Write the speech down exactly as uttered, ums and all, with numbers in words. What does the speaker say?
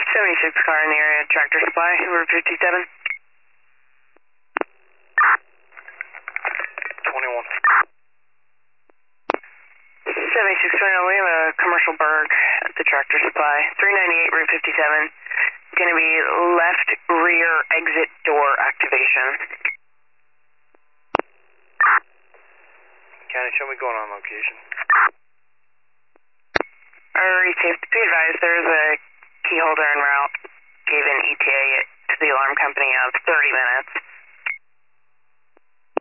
seventy-six car in the area, Tractor Supply, Route fifty-seven. twenty-one. seventy-six twenty, we have a commercial berg at the Tractor Supply, three ninety-eight, Route fifty-seven. Going to be left rear exit door activation. County, show me going on location. Alright, safety, be advised, there's a key holder en route. Gave an E T A to the alarm company of thirty minutes.